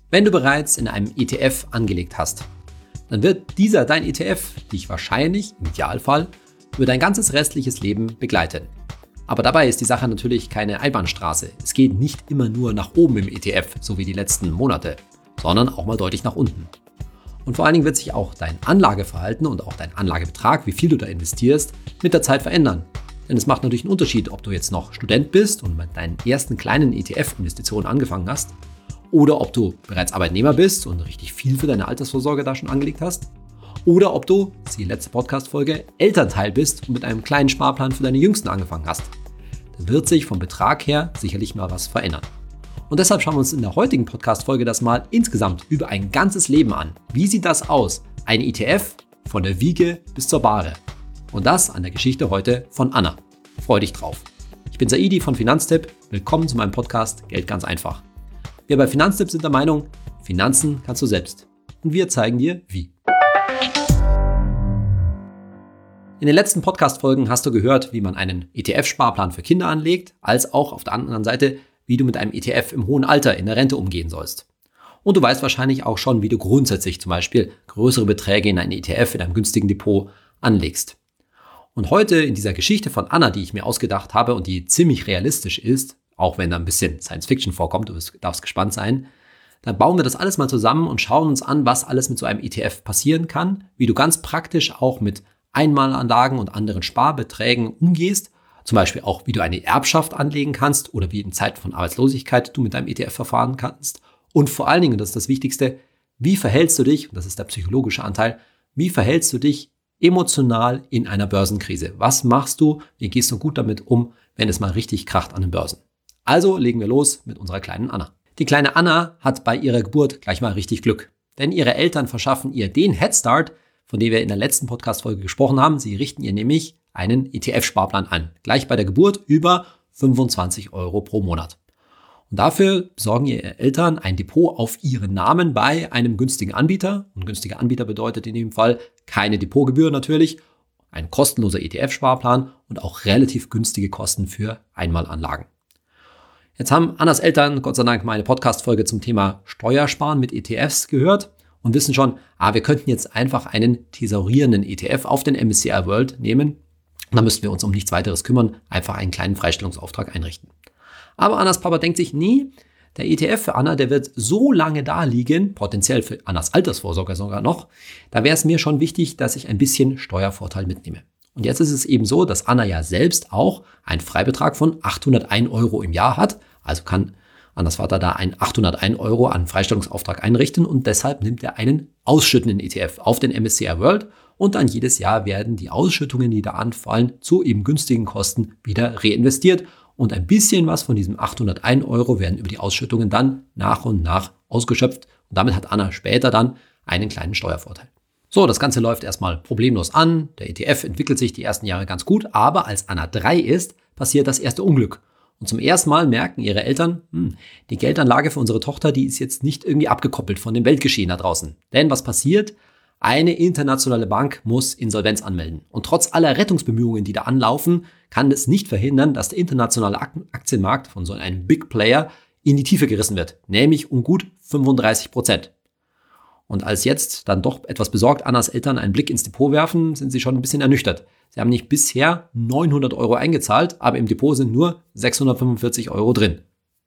Wenn du bereits in einem ETF angelegt hast, dann wird dein ETF dich wahrscheinlich, im Idealfall, über dein ganzes restliches Leben begleiten. Aber dabei ist die Sache natürlich keine Einbahnstraße. Es geht nicht immer nur nach oben im ETF, so wie die letzten Monate, sondern auch mal deutlich nach unten. Und vor allen Dingen wird sich auch dein Anlageverhalten und auch dein Anlagebetrag, wie viel du da investierst, mit der Zeit verändern. Denn es macht natürlich einen Unterschied, ob du jetzt noch Student bist und mit deinen ersten kleinen ETF-Investitionen angefangen hast, oder ob du bereits Arbeitnehmer bist und richtig viel für deine Altersvorsorge da schon angelegt hast, oder ob du, die letzte Podcast-Folge, Elternteil bist und mit einem kleinen Sparplan für deine Jüngsten angefangen hast. Da wird sich vom Betrag her sicherlich mal was verändern. Und deshalb schauen wir uns in der heutigen Podcast-Folge das mal insgesamt über ein ganzes Leben an. Wie sieht das aus? Ein ETF von der Wiege bis zur Bahre. Und das an der Geschichte heute von Anna. Freu dich drauf. Ich bin Saidi von Finanztipp. Willkommen zu meinem Podcast Geld ganz einfach. Wir bei Finanztipp sind der Meinung, Finanzen kannst du selbst. Und wir zeigen dir, wie. In den letzten Podcast-Folgen hast du gehört, wie man einen ETF-Sparplan für Kinder anlegt, als auch auf der anderen Seite, wie du mit einem ETF im hohen Alter in der Rente umgehen sollst. Und du weißt wahrscheinlich auch schon, wie du grundsätzlich zum Beispiel größere Beträge in ein ETF in einem günstigen Depot anlegst. Und heute in dieser Geschichte von Anna, die ich mir ausgedacht habe und die ziemlich realistisch ist, auch wenn da ein bisschen Science-Fiction vorkommt, du darfst gespannt sein, dann bauen wir das alles mal zusammen und schauen uns an, was alles mit so einem ETF passieren kann, wie du ganz praktisch auch mit Einmalanlagen und anderen Sparbeträgen umgehst, zum Beispiel auch, wie du eine Erbschaft anlegen kannst oder wie in Zeiten von Arbeitslosigkeit du mit deinem ETF verfahren kannst und vor allen Dingen, und das ist das Wichtigste, wie verhältst du dich, und das ist der psychologische Anteil, wie verhältst du dich emotional in einer Börsenkrise? Was machst du, wie gehst du gut damit um, wenn es mal richtig kracht an den Börsen? Also legen wir los mit unserer kleinen Anna. Die kleine Anna hat bei ihrer Geburt gleich mal richtig Glück, denn ihre Eltern verschaffen ihr den Headstart, von dem wir in der letzten Podcast-Folge gesprochen haben. Sie richten ihr nämlich einen ETF-Sparplan an, gleich bei der Geburt über 25 € pro Monat. Und dafür besorgen ihre Eltern ein Depot auf ihren Namen bei einem günstigen Anbieter. Und günstiger Anbieter bedeutet in dem Fall keine Depotgebühr natürlich, ein kostenloser ETF-Sparplan und auch relativ günstige Kosten für Einmalanlagen. Jetzt haben Annas Eltern, Gott sei Dank, meine Podcast-Folge zum Thema Steuersparen mit ETFs gehört und wissen schon, wir könnten jetzt einfach einen thesaurierenden ETF auf den MSCI World nehmen. Und dann müssten wir uns um nichts weiteres kümmern, einfach einen kleinen Freistellungsauftrag einrichten. Aber Annas Papa denkt sich, nee, der ETF für Anna, der wird so lange da liegen, potenziell für Annas Altersvorsorge sogar noch, da wäre es mir schon wichtig, dass ich ein bisschen Steuervorteil mitnehme. Und jetzt ist es eben so, dass Anna ja selbst auch einen Freibetrag von 801 € im Jahr hat. Also kann Annas Vater da einen 801 € an Freistellungsauftrag einrichten und deshalb nimmt er einen ausschüttenden ETF auf den MSCI World und dann jedes Jahr werden die Ausschüttungen, die da anfallen, zu eben günstigen Kosten wieder reinvestiert und ein bisschen was von diesem 801 € werden über die Ausschüttungen dann nach und nach ausgeschöpft und damit hat Anna später dann einen kleinen Steuervorteil. So, das Ganze läuft erstmal problemlos an, der ETF entwickelt sich die ersten Jahre ganz gut, aber als Anna 3 ist, passiert das erste Unglück. Und zum ersten Mal merken ihre Eltern, die Geldanlage für unsere Tochter, die ist jetzt nicht irgendwie abgekoppelt von dem Weltgeschehen da draußen. Denn was passiert? Eine internationale Bank muss Insolvenz anmelden. Und trotz aller Rettungsbemühungen, die da anlaufen, kann es nicht verhindern, dass der internationale Aktienmarkt von so einem Big Player in die Tiefe gerissen wird. Nämlich um gut 35%. Und als jetzt dann doch etwas besorgt Annas Eltern einen Blick ins Depot werfen, sind sie schon ein bisschen ernüchtert. Sie haben nicht bisher 900 € eingezahlt, aber im Depot sind nur 645 € drin.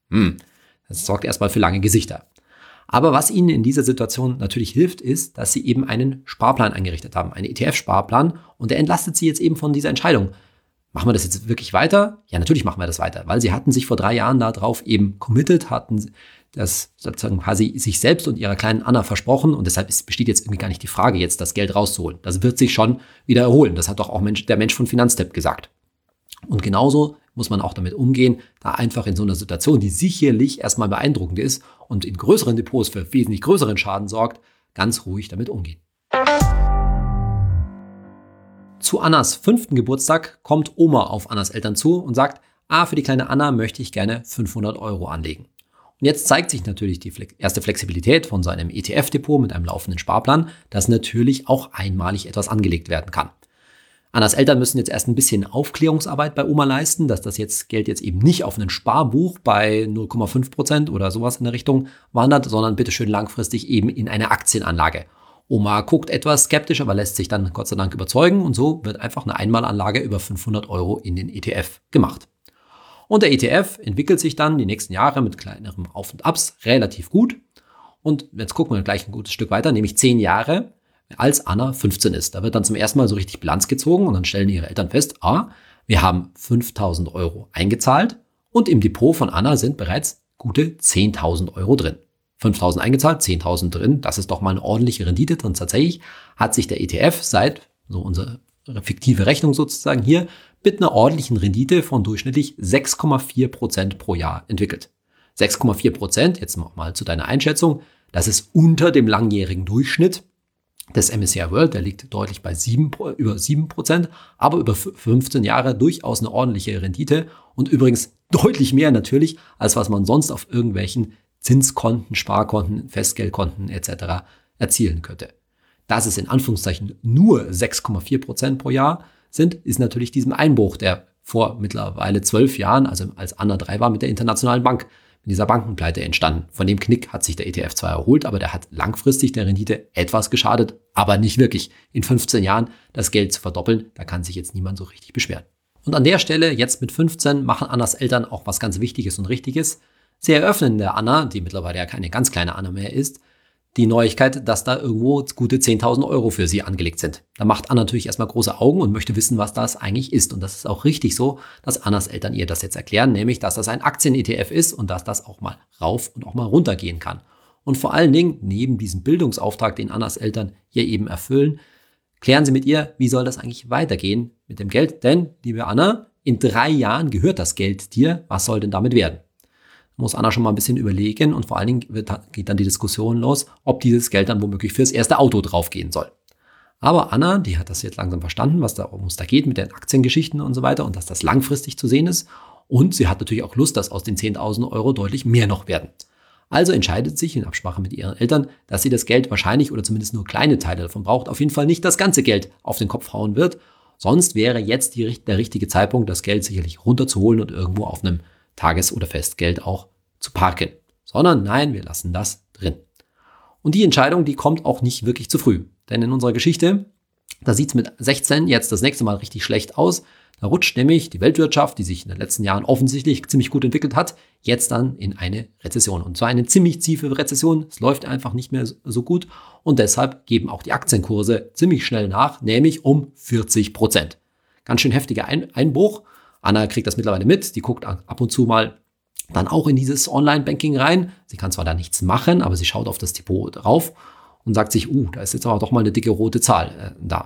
Das sorgt erstmal für lange Gesichter. Aber was ihnen in dieser Situation natürlich hilft, ist, dass sie eben einen Sparplan eingerichtet haben, einen ETF-Sparplan. Und der entlastet sie jetzt eben von dieser Entscheidung. Machen wir das jetzt wirklich weiter? Ja, natürlich machen wir das weiter, weil sie hatten sich vor 3 Jahren darauf eben committed, hatten das sozusagen quasi sich selbst und ihrer kleinen Anna versprochen und deshalb besteht jetzt irgendwie gar nicht die Frage, jetzt das Geld rauszuholen. Das wird sich schon wieder erholen. Das hat doch auch der Mensch von Finanztipp gesagt. Und genauso muss man auch damit umgehen, da einfach in so einer Situation, die sicherlich erstmal beeindruckend ist und in größeren Depots für wesentlich größeren Schaden sorgt, ganz ruhig damit umgehen. Zu Annas 5. Geburtstag kommt Oma auf Annas Eltern zu und sagt, für die kleine Anna möchte ich gerne 500 € anlegen. Und jetzt zeigt sich natürlich die erste Flexibilität von so einem ETF-Depot mit einem laufenden Sparplan, dass natürlich auch einmalig etwas angelegt werden kann. Annas Eltern müssen jetzt erst ein bisschen Aufklärungsarbeit bei Oma leisten, dass das Geld jetzt eben nicht auf ein Sparbuch bei 0,5% oder sowas in der Richtung wandert, sondern bitteschön langfristig eben in eine Aktienanlage. Oma guckt etwas skeptisch, aber lässt sich dann Gott sei Dank überzeugen und so wird einfach eine Einmalanlage über 500 Euro in den ETF gemacht. Und der ETF entwickelt sich dann die nächsten Jahre mit kleineren Auf und Abs relativ gut. Und jetzt gucken wir gleich ein gutes Stück weiter, nämlich 10 Jahre, als Anna 15 ist. Da wird dann zum ersten Mal so richtig Bilanz gezogen und dann stellen ihre Eltern fest, wir haben 5.000 Euro eingezahlt und im Depot von Anna sind bereits gute 10.000 Euro drin. 5.000 eingezahlt, 10.000 drin, das ist doch mal eine ordentliche Rendite drin. Tatsächlich hat sich der ETF seit, so unsere fiktive Rechnung sozusagen hier, mit einer ordentlichen Rendite von durchschnittlich 6,4% pro Jahr entwickelt. 6,4%, jetzt mal zu deiner Einschätzung, das ist unter dem langjährigen Durchschnitt des MSCI World, der liegt deutlich bei über 7%, aber über 15 Jahre durchaus eine ordentliche Rendite und übrigens deutlich mehr natürlich, als was man sonst auf irgendwelchen Zinskonten, Sparkonten, Festgeldkonten etc. erzielen könnte. Dass es in Anführungszeichen nur 6,4% pro Jahr sind, ist natürlich diesem Einbruch, der vor mittlerweile 12 Jahren, also als Anna 3 war, mit der Internationalen Bank, mit dieser Bankenpleite entstanden. Von dem Knick hat sich der ETF zwar erholt, aber der hat langfristig der Rendite etwas geschadet, aber nicht wirklich. In 15 Jahren das Geld zu verdoppeln, da kann sich jetzt niemand so richtig beschweren. Und an der Stelle, jetzt mit 15, machen Annas Eltern auch was ganz Wichtiges und Richtiges. Sie eröffnen der Anna, die mittlerweile ja keine ganz kleine Anna mehr ist, die Neuigkeit, dass da irgendwo gute 10.000 Euro für sie angelegt sind. Da macht Anna natürlich erstmal große Augen und möchte wissen, was das eigentlich ist. Und das ist auch richtig so, dass Annas Eltern ihr das jetzt erklären, nämlich, dass das ein Aktien-ETF ist und dass das auch mal rauf und auch mal runter gehen kann. Und vor allen Dingen, neben diesem Bildungsauftrag, den Annas Eltern hier eben erfüllen, klären sie mit ihr, wie soll das eigentlich weitergehen mit dem Geld? Denn, liebe Anna, in 3 Jahren gehört das Geld dir. Was soll denn damit werden? Muss Anna schon mal ein bisschen überlegen und vor allen Dingen geht dann die Diskussion los, ob dieses Geld dann womöglich fürs erste Auto draufgehen soll. Aber Anna, die hat das jetzt langsam verstanden, worum es da geht mit den Aktiengeschichten und so weiter und dass das langfristig zu sehen ist. Und sie hat natürlich auch Lust, dass aus den 10.000 Euro deutlich mehr noch werden. Also entscheidet sich in Absprache mit ihren Eltern, dass sie das Geld wahrscheinlich oder zumindest nur kleine Teile davon braucht, auf jeden Fall nicht das ganze Geld auf den Kopf hauen wird. Sonst wäre jetzt der richtige Zeitpunkt, das Geld sicherlich runterzuholen und irgendwo auf einem Tages- oder Festgeld auch zu parken. Sondern nein, wir lassen das drin. Und die Entscheidung, die kommt auch nicht wirklich zu früh. Denn in unserer Geschichte, da sieht es mit 16 jetzt das nächste Mal richtig schlecht aus. Da rutscht nämlich die Weltwirtschaft, die sich in den letzten Jahren offensichtlich ziemlich gut entwickelt hat, jetzt dann in eine Rezession. Und zwar eine ziemlich tiefe Rezession. Es läuft einfach nicht mehr so gut. Und deshalb geben auch die Aktienkurse ziemlich schnell nach, nämlich um 40%. Ganz schön heftiger Einbruch. Anna kriegt das mittlerweile mit. Die guckt ab und zu mal dann auch in dieses Online-Banking rein. Sie kann zwar da nichts machen, aber sie schaut auf das Depot drauf und sagt sich, da ist jetzt aber doch mal eine dicke rote Zahl da.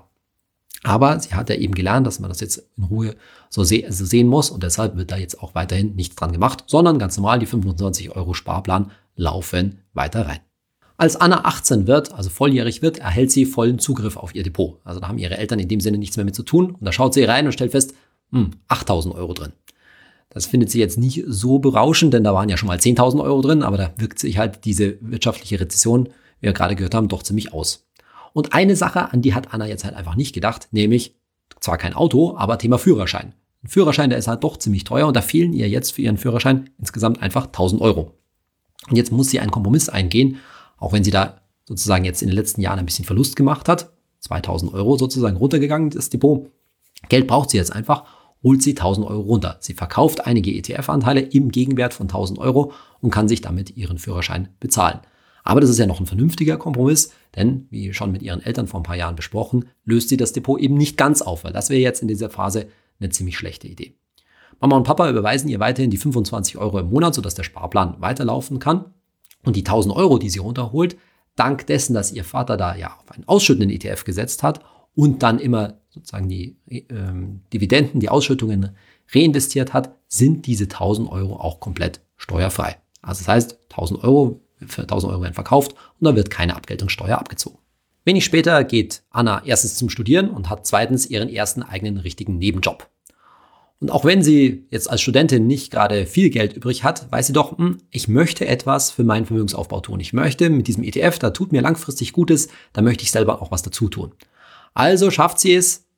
Aber sie hat ja eben gelernt, dass man das jetzt in Ruhe so sehen muss und deshalb wird da jetzt auch weiterhin nichts dran gemacht, sondern ganz normal die 25 Euro Sparplan laufen weiter rein. Als Anna 18 wird, also volljährig wird, erhält sie vollen Zugriff auf ihr Depot. Also da haben ihre Eltern in dem Sinne nichts mehr mit zu tun und da schaut sie rein und stellt fest, 8.000 Euro drin. Das findet sie jetzt nicht so berauschend, denn da waren ja schon mal 10.000 Euro drin, aber da wirkt sich halt diese wirtschaftliche Rezession, wie wir gerade gehört haben, doch ziemlich aus. Und eine Sache, an die hat Anna jetzt halt einfach nicht gedacht, nämlich zwar kein Auto, aber Thema Führerschein. Ein Führerschein, der ist halt doch ziemlich teuer und da fehlen ihr jetzt für ihren Führerschein insgesamt einfach 1.000 Euro. Und jetzt muss sie einen Kompromiss eingehen, auch wenn sie da sozusagen jetzt in den letzten Jahren ein bisschen Verlust gemacht hat, 2.000 Euro sozusagen runtergegangen, das Depot. Geld braucht sie jetzt einfach, holt sie 1.000 Euro runter. Sie verkauft einige ETF-Anteile im Gegenwert von 1.000 Euro und kann sich damit ihren Führerschein bezahlen. Aber das ist ja noch ein vernünftiger Kompromiss, denn wie schon mit ihren Eltern vor ein paar Jahren besprochen, löst sie das Depot eben nicht ganz auf, weil das wäre jetzt in dieser Phase eine ziemlich schlechte Idee. Mama und Papa überweisen ihr weiterhin die 25 Euro im Monat, sodass der Sparplan weiterlaufen kann. Und die 1.000 Euro, die sie runterholt, dank dessen, dass ihr Vater da ja auf einen ausschüttenden ETF gesetzt hat und dann immer sozusagen die Dividenden, die Ausschüttungen reinvestiert hat, sind diese 1.000 Euro auch komplett steuerfrei. Also das heißt, 1.000 Euro werden verkauft und da wird keine Abgeltungssteuer abgezogen. Wenig später geht Anna erstens zum Studieren und hat zweitens ihren ersten eigenen richtigen Nebenjob. Und auch wenn sie jetzt als Studentin nicht gerade viel Geld übrig hat, weiß sie doch, ich möchte etwas für meinen Vermögensaufbau tun. Ich möchte mit diesem ETF, da tut mir langfristig Gutes, da möchte ich selber auch was dazu tun. Also schafft sie es,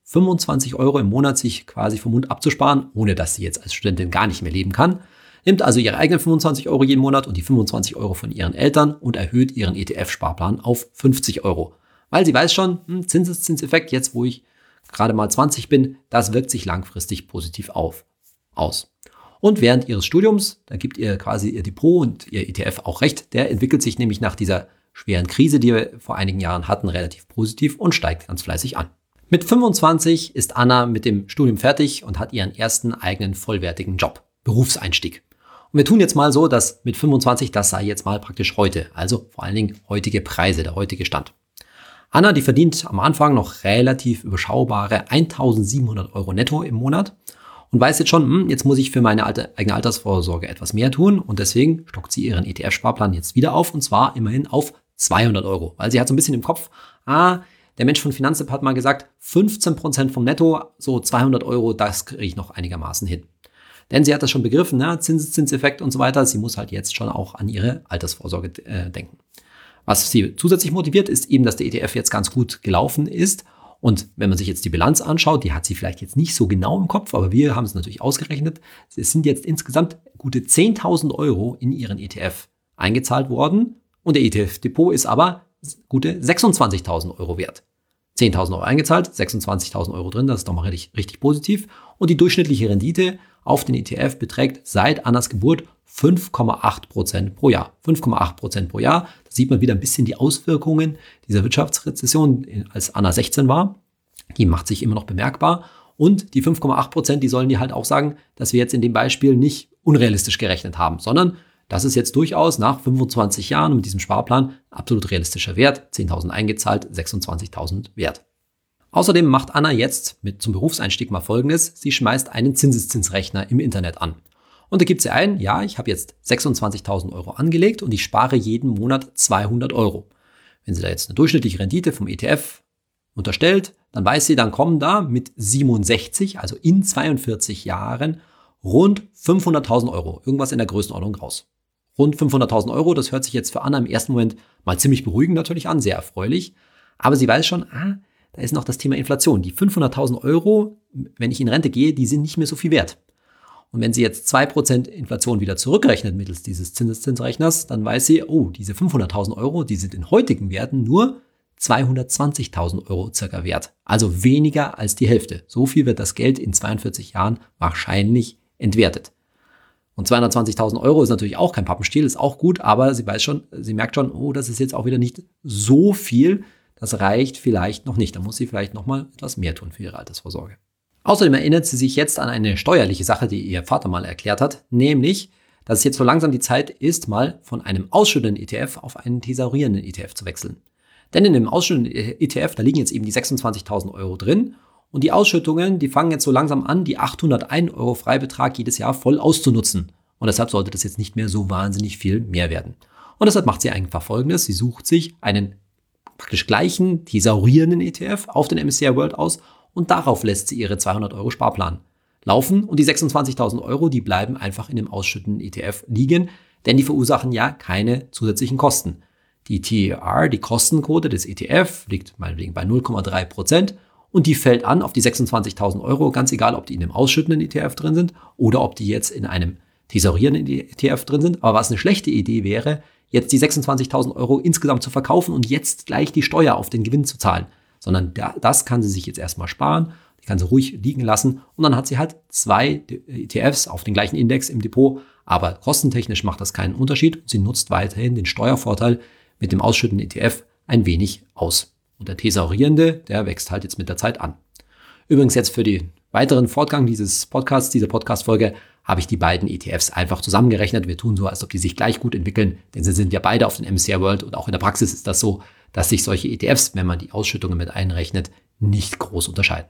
25 Euro im Monat sich quasi vom Mund abzusparen, ohne dass sie jetzt als Studentin gar nicht mehr leben kann. Nimmt also ihre eigenen 25 Euro jeden Monat und die 25 Euro von ihren Eltern und erhöht ihren ETF-Sparplan auf 50 Euro. Weil sie weiß schon, Zinseszinseffekt, jetzt wo ich gerade mal 20 bin, das wirkt sich langfristig positiv aus. Und während ihres Studiums, da gibt ihr quasi ihr Depot und ihr ETF auch recht, der entwickelt sich nämlich nach dieser schweren Krise, die wir vor einigen Jahren hatten, relativ positiv und steigt ganz fleißig an. Mit 25 ist Anna mit dem Studium fertig und hat ihren ersten eigenen vollwertigen Job, Berufseinstieg. Und wir tun jetzt mal so, dass mit 25, das sei jetzt mal praktisch heute, also vor allen Dingen heutige Preise, der heutige Stand. Anna, die verdient am Anfang noch relativ überschaubare 1.700 Euro netto im Monat und weiß jetzt schon, jetzt muss ich für meine eigene Altersvorsorge etwas mehr tun und deswegen stockt sie ihren ETF-Sparplan jetzt wieder auf und zwar immerhin auf 200 Euro, weil sie hat so ein bisschen im Kopf, der Mensch von Finanztipp hat mal gesagt, 15% vom Netto, so 200 Euro, das kriege ich noch einigermaßen hin. Denn sie hat das schon begriffen, Zinseszinseffekt und so weiter, sie muss halt jetzt schon auch an ihre Altersvorsorge denken. Was sie zusätzlich motiviert, ist eben, dass der ETF jetzt ganz gut gelaufen ist. Und wenn man sich jetzt die Bilanz anschaut, die hat sie vielleicht jetzt nicht so genau im Kopf, aber wir haben es natürlich ausgerechnet. Es sind jetzt insgesamt gute 10.000 Euro in ihren ETF eingezahlt worden. Und der ETF-Depot ist aber gute 26.000 Euro wert. 10.000 Euro eingezahlt, 26.000 Euro drin, das ist doch mal richtig positiv. Und die durchschnittliche Rendite auf den ETF beträgt seit Annas Geburt 5,8% pro Jahr. 5,8% pro Jahr. Da sieht man wieder ein bisschen die Auswirkungen dieser Wirtschaftsrezession, als Anna 16 war. Die macht sich immer noch bemerkbar. Und die 5,8%, die sollen dir halt auch sagen, dass wir jetzt in dem Beispiel nicht unrealistisch gerechnet haben, sondern das ist jetzt durchaus nach 25 Jahren mit diesem Sparplan absolut realistischer Wert. 10.000 eingezahlt, 26.000 wert. Außerdem macht Anna jetzt zum Berufseinstieg mal Folgendes. Sie schmeißt einen Zinseszinsrechner im Internet an. Und da gibt sie ein, ich habe jetzt 26.000 Euro angelegt und ich spare jeden Monat 200 Euro. Wenn sie da jetzt eine durchschnittliche Rendite vom ETF unterstellt, dann weiß sie, dann kommen da mit 67, also in 42 Jahren, rund 500.000 Euro, irgendwas in der Größenordnung raus. Rund 500.000 Euro, das hört sich jetzt für Anna im ersten Moment mal ziemlich beruhigend natürlich an, sehr erfreulich. Aber sie weiß schon, da ist noch das Thema Inflation. Die 500.000 Euro, wenn ich in Rente gehe, die sind nicht mehr so viel wert. Und wenn sie jetzt 2% Inflation wieder zurückrechnet mittels dieses Zinseszinsrechners, dann weiß sie, diese 500.000 Euro, die sind in heutigen Werten nur 220.000 Euro circa wert. Also weniger als die Hälfte. So viel wird das Geld in 42 Jahren wahrscheinlich entwertet. Und 220.000 Euro ist natürlich auch kein Pappenstiel, ist auch gut, aber sie merkt schon, das ist jetzt auch wieder nicht so viel. Das reicht vielleicht noch nicht. Da muss sie vielleicht noch mal etwas mehr tun für ihre Altersvorsorge. Außerdem erinnert sie sich jetzt an eine steuerliche Sache, die ihr Vater mal erklärt hat, nämlich, dass es jetzt so langsam die Zeit ist, mal von einem ausschüttenden ETF auf einen thesaurierenden ETF zu wechseln. Denn in dem ausschüttenden ETF, da liegen jetzt eben die 26.000 Euro drin und die Ausschüttungen, die fangen jetzt so langsam an, die 801 Euro Freibetrag jedes Jahr voll auszunutzen. Und deshalb sollte das jetzt nicht mehr so wahnsinnig viel mehr werden. Und deshalb macht sie einfach Folgendes, sie sucht sich einen praktisch gleichen thesaurierenden ETF auf den MSCI World aus und darauf lässt sie ihre 200 Euro Sparplan laufen und die 26.000 Euro, die bleiben einfach in dem ausschüttenden ETF liegen, denn die verursachen ja keine zusätzlichen Kosten. Die TER, die Kostenquote des ETF, liegt meinetwegen bei 0,3% und die fällt an auf die 26.000 Euro, ganz egal, ob die in einem ausschüttenden ETF drin sind oder ob die jetzt in einem thesaurierenden ETF drin sind. Aber was eine schlechte Idee wäre, jetzt die 26.000 Euro insgesamt zu verkaufen und jetzt gleich die Steuer auf den Gewinn zu zahlen. Sondern das kann sie sich jetzt erstmal sparen, die kann sie ruhig liegen lassen und dann hat sie halt 2 ETFs auf den gleichen Index im Depot, aber kostentechnisch macht das keinen Unterschied. Sie nutzt weiterhin den Steuervorteil mit dem ausschüttenden ETF ein wenig aus. Und der thesaurierende, der wächst halt jetzt mit der Zeit an. Übrigens jetzt für den weiteren Fortgang dieser Podcast-Folge, habe ich die beiden ETFs einfach zusammengerechnet. Wir tun so, als ob die sich gleich gut entwickeln, denn sie sind ja beide auf den MSCI World und auch in der Praxis ist das so, dass sich solche ETFs, wenn man die Ausschüttungen mit einrechnet, nicht groß unterscheiden.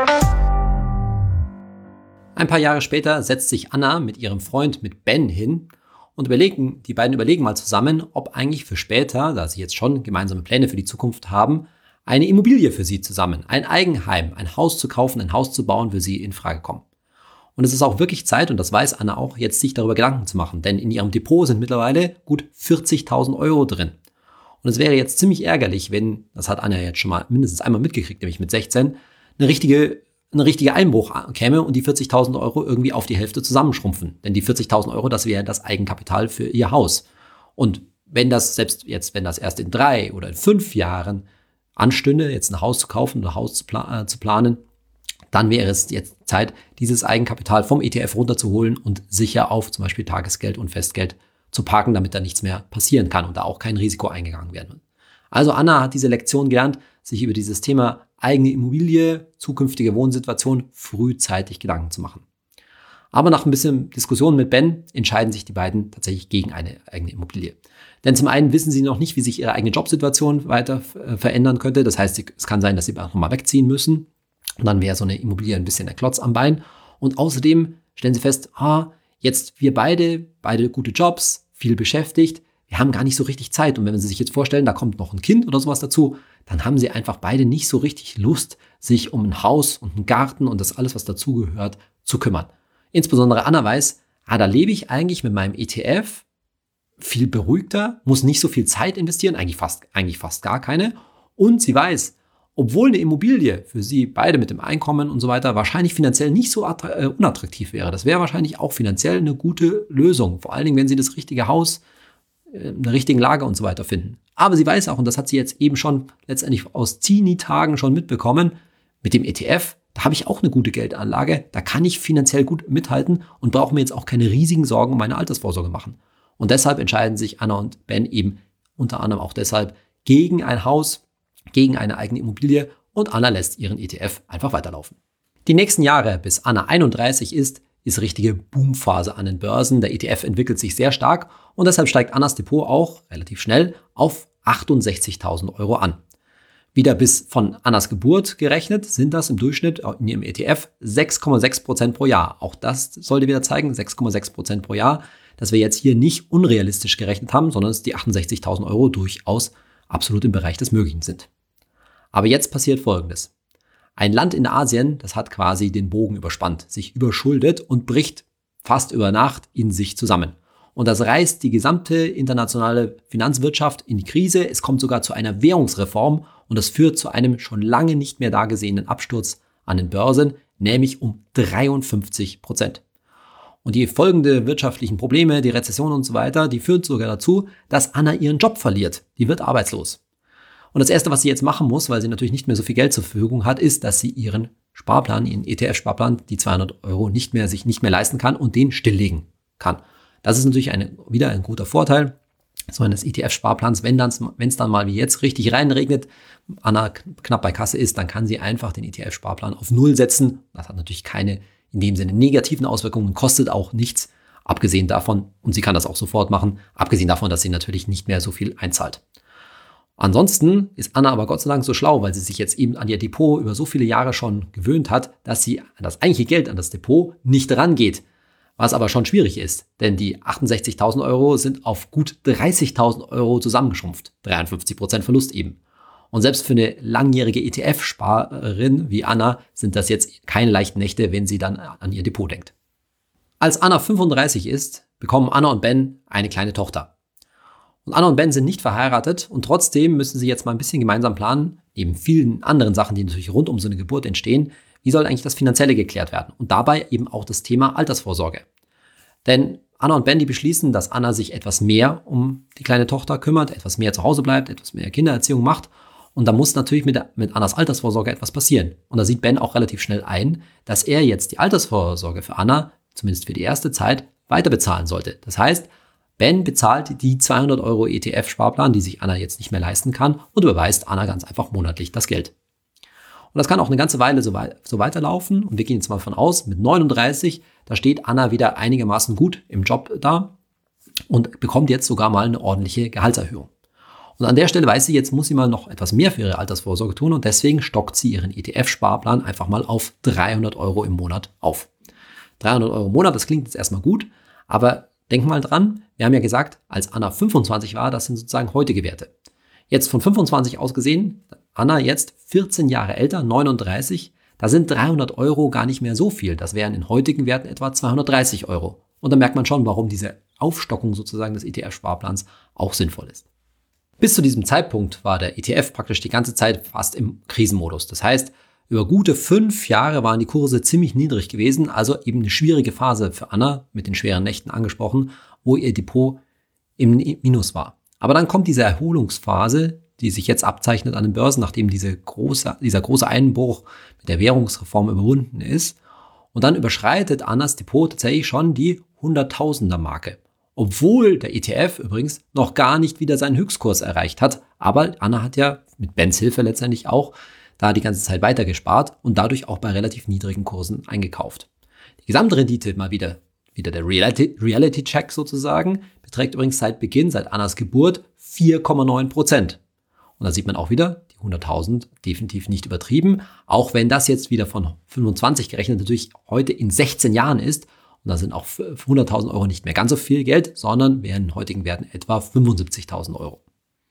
Ein paar Jahre später setzt sich Anna mit ihrem Freund, mit Ben, hin und die beiden überlegen mal zusammen, ob eigentlich für später, da sie jetzt schon gemeinsame Pläne für die Zukunft haben, eine Immobilie für sie zusammen, ein Eigenheim, ein Haus zu kaufen, ein Haus zu bauen, für sie in Frage kommen. Und es ist auch wirklich Zeit, und das weiß Anna auch, jetzt sich darüber Gedanken zu machen, denn in ihrem Depot sind mittlerweile gut 40.000 Euro drin. Und es wäre jetzt ziemlich ärgerlich, wenn, das hat Anna jetzt schon mal mindestens einmal mitgekriegt, nämlich mit 16, ein richtiger Einbruch käme und die 40.000 Euro irgendwie auf die Hälfte zusammenschrumpfen. Denn die 40.000 Euro, das wäre das Eigenkapital für ihr Haus. Und wenn das erst in 3 oder in 5 Jahren anstünde, jetzt ein Haus zu kaufen oder ein Haus zu planen, dann wäre es jetzt Zeit, dieses Eigenkapital vom ETF runterzuholen und sicher auf zum Beispiel Tagesgeld und Festgeld zu parken, damit da nichts mehr passieren kann und da auch kein Risiko eingegangen werden wird. Also Anna hat diese Lektion gelernt, sich über dieses Thema eigene Immobilie, zukünftige Wohnsituation frühzeitig Gedanken zu machen. Aber nach ein bisschen Diskussion mit Ben entscheiden sich die beiden tatsächlich gegen eine eigene Immobilie. Denn zum einen wissen sie noch nicht, wie sich ihre eigene Jobsituation weiter verändern könnte. Das heißt, es kann sein, dass sie auch nochmal wegziehen müssen. Und dann wäre so eine Immobilie ein bisschen der Klotz am Bein. Und außerdem stellen sie fest, jetzt wir beide gute Jobs, viel beschäftigt, wir haben gar nicht so richtig Zeit. Und wenn Sie sich jetzt vorstellen, da kommt noch ein Kind oder sowas dazu, dann haben sie einfach beide nicht so richtig Lust, sich um ein Haus und einen Garten und das alles, was dazugehört, zu kümmern. Insbesondere Anna weiß, da lebe ich eigentlich mit meinem ETF viel beruhigter, muss nicht so viel Zeit investieren, eigentlich fast gar keine. Und sie weiß, obwohl eine Immobilie für sie beide mit dem Einkommen und so weiter wahrscheinlich finanziell nicht so unattraktiv wäre. Das wäre wahrscheinlich auch finanziell eine gute Lösung. Vor allen Dingen, wenn sie das richtige Haus in der richtigen Lage und so weiter finden. Aber sie weiß auch, und das hat sie jetzt eben schon letztendlich aus Teenie-Tagen schon mitbekommen, mit dem ETF, da habe ich auch eine gute Geldanlage, da kann ich finanziell gut mithalten und brauche mir jetzt auch keine riesigen Sorgen um meine Altersvorsorge machen. Und deshalb entscheiden sich Anna und Ben eben unter anderem auch deshalb gegen ein Haus, gegen eine eigene Immobilie und Anna lässt ihren ETF einfach weiterlaufen. Die nächsten Jahre, bis Anna 31 ist richtige Boomphase an den Börsen. Der ETF entwickelt sich sehr stark und deshalb steigt Annas Depot auch relativ schnell auf 68.000 Euro an. Wieder bis von Annas Geburt gerechnet sind das im Durchschnitt in ihrem ETF 6,6% pro Jahr. Auch das sollte wieder zeigen, 6,6% pro Jahr, dass wir jetzt hier nicht unrealistisch gerechnet haben, sondern dass die 68.000 Euro durchaus absolut im Bereich des Möglichen sind. Aber jetzt passiert Folgendes. Ein Land in Asien, das hat quasi den Bogen überspannt, sich überschuldet und bricht fast über Nacht in sich zusammen. Und das reißt die gesamte internationale Finanzwirtschaft in die Krise. Es kommt sogar zu einer Währungsreform und das führt zu einem schon lange nicht mehr dagesehenen Absturz an den Börsen, nämlich um 53%. Und die folgenden wirtschaftlichen Probleme, die Rezession und so weiter, die führen sogar dazu, dass Anna ihren Job verliert. Die wird arbeitslos. Und das Erste, was sie jetzt machen muss, weil sie natürlich nicht mehr so viel Geld zur Verfügung hat, ist, dass sie ihren Sparplan, ihren ETF-Sparplan, die 200 Euro sich nicht mehr leisten kann und den stilllegen kann. Das ist natürlich wieder ein guter Vorteil so eines ETF-Sparplans. Wenn es dann mal wie jetzt richtig reinregnet, Anna knapp bei Kasse ist, dann kann sie einfach den ETF-Sparplan auf Null setzen. Das hat natürlich keine in dem Sinne negativen Auswirkungen, kostet auch nichts, abgesehen davon, und sie kann das auch sofort machen, abgesehen davon, dass sie natürlich nicht mehr so viel einzahlt. Ansonsten ist Anna aber Gott sei Dank so schlau, weil sie sich jetzt eben an ihr Depot über so viele Jahre schon gewöhnt hat, dass sie an das eigentliche Geld, an das Depot nicht rangeht. Was aber schon schwierig ist, denn die 68.000 Euro sind auf gut 30.000 Euro zusammengeschrumpft. 53% Verlust eben. Und selbst für eine langjährige ETF-Sparerin wie Anna sind das jetzt keine leichten Nächte, wenn sie dann an ihr Depot denkt. Als Anna 35 ist, bekommen Anna und Ben eine kleine Tochter. Und Anna und Ben sind nicht verheiratet und trotzdem müssen sie jetzt mal ein bisschen gemeinsam planen, neben vielen anderen Sachen, die natürlich rund um so eine Geburt entstehen, wie soll eigentlich das Finanzielle geklärt werden? Und dabei eben auch das Thema Altersvorsorge. Denn Anna und Ben, die beschließen, dass Anna sich etwas mehr um die kleine Tochter kümmert, etwas mehr zu Hause bleibt, etwas mehr Kindererziehung macht. Und da muss natürlich mit Annas Altersvorsorge etwas passieren. Und da sieht Ben auch relativ schnell ein, dass er jetzt die Altersvorsorge für Anna, zumindest für die erste Zeit, weiter bezahlen sollte. Das heißt, Ben bezahlt die 200 Euro ETF-Sparplan, die sich Anna jetzt nicht mehr leisten kann, und überweist Anna ganz einfach monatlich das Geld. Und das kann auch eine ganze Weile so weiterlaufen. Und wir gehen jetzt mal von aus, mit 39, da steht Anna wieder einigermaßen gut im Job da und bekommt jetzt sogar mal eine ordentliche Gehaltserhöhung. Und an der Stelle weiß sie, jetzt muss sie mal noch etwas mehr für ihre Altersvorsorge tun und deswegen stockt sie ihren ETF-Sparplan einfach mal auf 300 Euro im Monat auf. 300 Euro im Monat, das klingt jetzt erstmal gut, aber denk mal dran, wir haben ja gesagt, als Anna 25 war, das sind sozusagen heutige Werte. Jetzt von 25 aus gesehen, Anna jetzt 14 Jahre älter, 39, da sind 300 Euro gar nicht mehr so viel. Das wären in heutigen Werten etwa 230 Euro. Und da merkt man schon, warum diese Aufstockung sozusagen des ETF-Sparplans auch sinnvoll ist. Bis zu diesem Zeitpunkt war der ETF praktisch die ganze Zeit fast im Krisenmodus. Das heißt, Über gute 5 Jahre waren die Kurse ziemlich niedrig gewesen, also eben eine schwierige Phase für Anna, mit den schweren Nächten angesprochen, wo ihr Depot im Minus war. Aber dann kommt diese Erholungsphase, die sich jetzt abzeichnet an den Börsen, nachdem dieser große Einbruch mit der Währungsreform überwunden ist. Und dann überschreitet Annas Depot tatsächlich schon die 100.000er-Marke. Obwohl der ETF übrigens noch gar nicht wieder seinen Höchstkurs erreicht hat. Aber Anna hat ja mit Bens Hilfe letztendlich auch da die ganze Zeit weiter gespart und dadurch auch bei relativ niedrigen Kursen eingekauft. Die Gesamtrendite, mal wieder der Reality-Check sozusagen, beträgt übrigens seit Annas Geburt 4,9%. Und da sieht man auch wieder, die 100.000 definitiv nicht übertrieben, auch wenn das jetzt wieder von 25 gerechnet natürlich heute in 16 Jahren ist. Und da sind auch 100.000 Euro nicht mehr ganz so viel Geld, sondern wären in heutigen Werten etwa 75.000 Euro.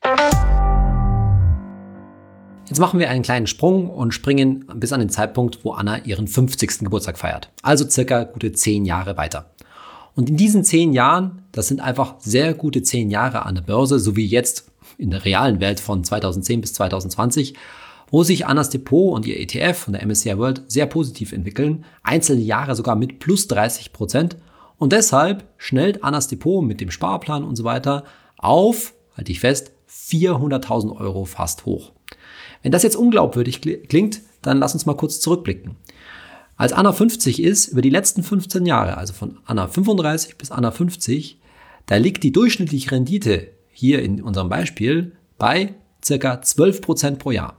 Jetzt machen wir einen kleinen Sprung und springen bis an den Zeitpunkt, wo Anna ihren 50. Geburtstag feiert. Also circa gute 10 Jahre weiter. Und in diesen 10 Jahren, das sind einfach sehr gute 10 Jahre an der Börse, so wie jetzt in der realen Welt von 2010 bis 2020, wo sich Annas Depot und ihr ETF von der MSCI World sehr positiv entwickeln, einzelne Jahre sogar mit plus 30%. Und deshalb schnellt Annas Depot mit dem Sparplan und so weiter auf, halte ich fest, 400.000 Euro fast hoch. Wenn das jetzt unglaubwürdig klingt, dann lass uns mal kurz zurückblicken. Als Anna 50 ist, über die letzten 15 Jahre, also von Anna 35 bis Anna 50, da liegt die durchschnittliche Rendite hier in unserem Beispiel bei ca. 12% pro Jahr.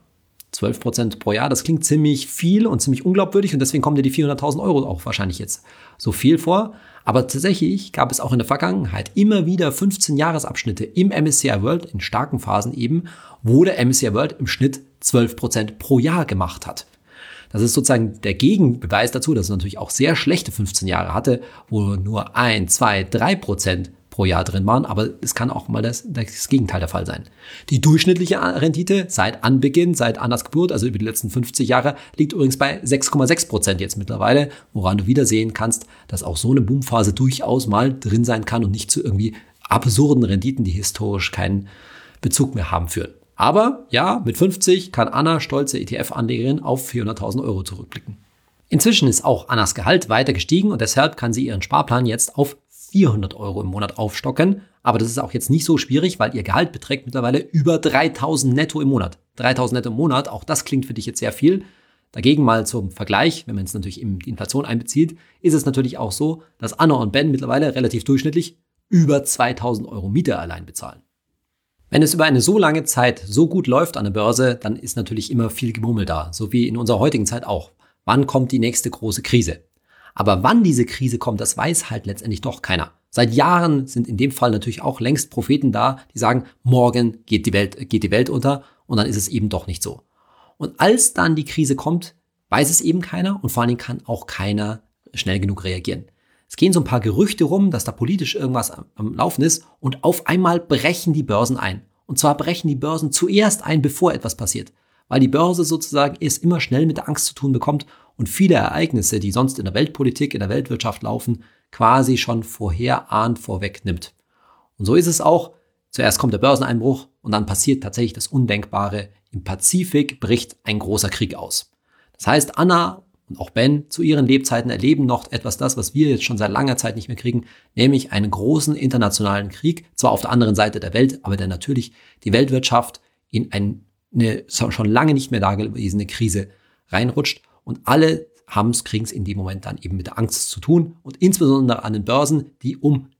12% pro Jahr, das klingt ziemlich viel und ziemlich unglaubwürdig und deswegen kommen dir die 400.000 Euro auch wahrscheinlich jetzt so viel vor. Aber tatsächlich gab es auch in der Vergangenheit immer wieder 15-Jahresabschnitte im MSCI World, in starken Phasen eben, wo der MSCI World im Schnitt 12% pro Jahr gemacht hat. Das ist sozusagen der Gegenbeweis dazu, dass es natürlich auch sehr schlechte 15 Jahre hatte, wo nur 1, 2, 3% pro Jahr drin waren, aber es kann auch mal das Gegenteil der Fall sein. Die durchschnittliche Rendite seit Anbeginn, seit Annas Geburt, also über die letzten 50 Jahre, liegt übrigens bei 6,6% jetzt mittlerweile, woran du wieder sehen kannst, dass auch so eine Boomphase durchaus mal drin sein kann und nicht zu irgendwie absurden Renditen, die historisch keinen Bezug mehr haben, führen. Aber ja, mit 50 kann Anna, stolze ETF-Anlegerin, auf 400.000 Euro zurückblicken. Inzwischen ist auch Annas Gehalt weiter gestiegen und deshalb kann sie ihren Sparplan jetzt auf 400 Euro im Monat aufstocken. Aber das ist auch jetzt nicht so schwierig, weil ihr Gehalt beträgt mittlerweile über 3.000 netto im Monat. 3.000 netto im Monat, auch das klingt für dich jetzt sehr viel. Dagegen mal zum Vergleich, wenn man es natürlich in die Inflation einbezieht, ist es natürlich auch so, dass Anna und Ben mittlerweile relativ durchschnittlich über 2.000 Euro Miete allein bezahlen. Wenn es über eine so lange Zeit so gut läuft an der Börse, dann ist natürlich immer viel Gemurmel da, so wie in unserer heutigen Zeit auch. Wann kommt die nächste große Krise? Aber wann diese Krise kommt, das weiß halt letztendlich doch keiner. Seit Jahren sind in dem Fall natürlich auch längst Propheten da, die sagen, morgen geht die Welt unter und dann ist es eben doch nicht so. Und als dann die Krise kommt, weiß es eben keiner und vor allen Dingen kann auch keiner schnell genug reagieren. Es gehen so ein paar Gerüchte rum, dass da politisch irgendwas am Laufen ist und auf einmal brechen die Börsen ein. Und zwar brechen die Börsen zuerst ein, bevor etwas passiert. Weil die Börse sozusagen es immer schnell mit der Angst zu tun bekommt und viele Ereignisse, die sonst in der Weltpolitik, in der Weltwirtschaft laufen, quasi schon vorwegnimmt. Und so ist es auch. Zuerst kommt der Börseneinbruch und dann passiert tatsächlich das Undenkbare. Im Pazifik bricht ein großer Krieg aus. Das heißt, Anna und auch Ben zu ihren Lebzeiten erleben noch etwas das, was wir jetzt schon seit langer Zeit nicht mehr kriegen, nämlich einen großen internationalen Krieg, zwar auf der anderen Seite der Welt, aber der natürlich die Weltwirtschaft in eine schon lange nicht mehr dagewesene Krise reinrutscht und alle kriegen es in dem Moment dann eben mit der Angst zu tun und insbesondere an den Börsen, die um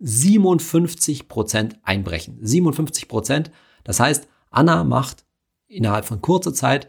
57% einbrechen. 57%. Das heißt, Anna macht innerhalb von kurzer Zeit